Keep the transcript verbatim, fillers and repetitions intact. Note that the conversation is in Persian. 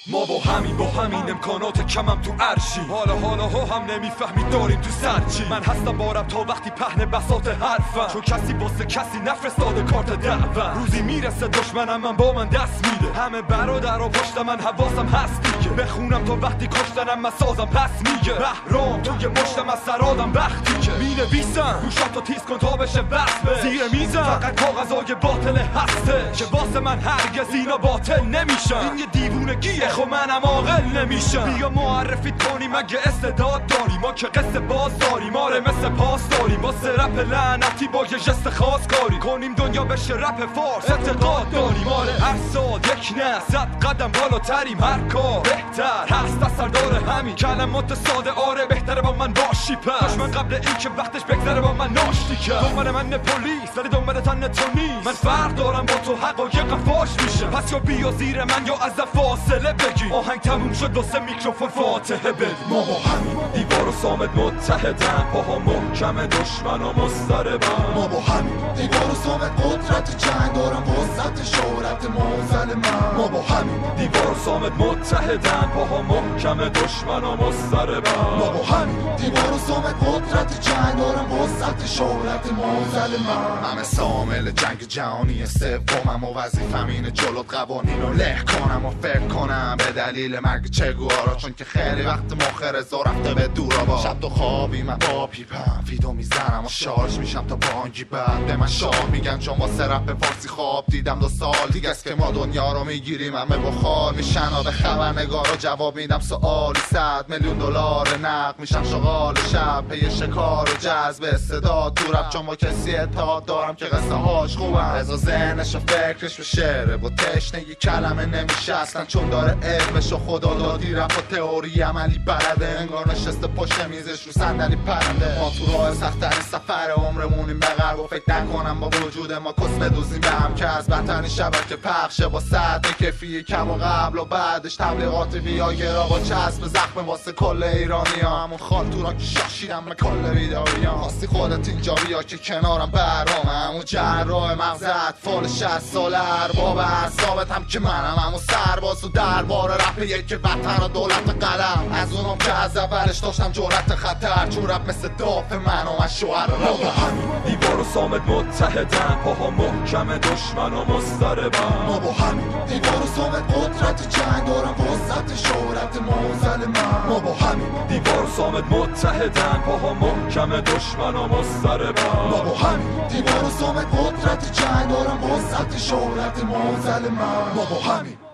ما با همین با همین امکانات کمم تو عرشی، حالا حالا ها هم نمیفهمید داریم تو سرچی. من هستم بارم تا وقتی پهن بساط حرفم، چون کسی واسه کسی نفرستاده کارت دعوت. روزی میرسه دشمنم من با من دست میده، همه برادر و پشت من حواسم هست دیگه. بخونم تا وقتی کشتنم من سازم پس میگه بهرام توی مشتم از سرادم وقتی که مینویسم گوشاتو تیز کن تا بشه وصفه زیر میزم. فقط کاغذای باطل هسته که واسه من هرگز اینا باطل نمیشن. این یه دیوونگیه خب منم عاقل نمیشم. بیا معرفیت کنیم اگه استعداد داری، ما که قصه باز داریم آره مثل پاس داریم. با رپ لعنتی با یه جست خاص کاری کنیم دنیا بشه رپ فارس اعتقاد داریم. آره هر سال یک نه صد قدم بالاتریم، هر کار بهتر هست از سردار همین کلمات ساده. آره بهتره با من باشی پس دشمن قبل این که وقتش بگذره با من ناشتی کرد. دنبال من پلیس ولی دنبال تن تو نیست. من فرق دارم با تو حقایق فاش میشه، پس یا بیا زیر من یا از فاصله بگی. آهنگ تموم شد واسه میکروفون فاتحه بدی. ما با همین دیوار و صامت متحدن، پاها محکم دشمن و مضطربن. ما با همین دیوار و صامت قدرت جنگ دارم وسط شهرت موزل من. ما با همین دیوار و صامت متحدن، پاها محکم دشمن و مضطربن. ما با همین دیوار و صامت قدرت جنگ دارم وسط شهرت موزل من. همه سامل جنگ جهانی سومم و وظیفم اینه جلوت قوانین رو له کنم و فکر کنم به دلیل مرگ چگوارا، چون که خیلی وقت مخ رضا رفته به دورا. با شب تو خوابی من با پیپم فیدو میزنم و شارژ میشم تا بانگی بعد به من شاه میگن، چون واسه رپ فارسی خواب دیدم دو سال دیگه است که ما دنیا رو میگیریم. همه بخار میشن و به خبرنگارا جواب میدم سوالی صد میلیون دلار نقد میشم شغال شب پی شکار و جذب استعداد تو رپ، چون با کسی اتحاد دارم که قصه هاش خوبم. رضا ذهنش و فکرش به شعره و تشنگی کلمه نمیشه اصلا، چون داره علمش و خدا دادی رپ و تئوری عملی بلده. انگار نشسته پشت میزش رو صندلی پرنده. ما تو راه سخت‌ترین سفر عمرمونیم به غرب و فکر نکنم با وجود ما کس بدوزیم به هم که از بدترین شبکه پخشه با سطح کیفی کم و قبل و بعدش تبلیغات ویاگرا با چسب زخم واسه کل ایرانی ها. همون خالتورا که شاشیدم به کل ویدئویی ها. راستی خودت اینجا بیا که کنارم برام، همون جراح مغز اطفال شصت ساله ارباب اعصابت هم که منم، همون سرباز و دربار رپ یک وطن و دولت قلم. از اونم که از اولش داشتم جرأت خطر، چون رپ مثل دافع من و من شوهر رپ. ما با همین دیوار و صامت متحدن، پاها محکم دشمن و مضطربن. ما با همین دیوار و صامت قدرت جنگ دارم وسط شهرت موزل من. ما با همین دیوار و صامت متحدن، پاها محکم دشمن و مضطربن. ما با همین دیوار و صامت قدرت جنگ دارم وسط شهرت موزل من. ما با همین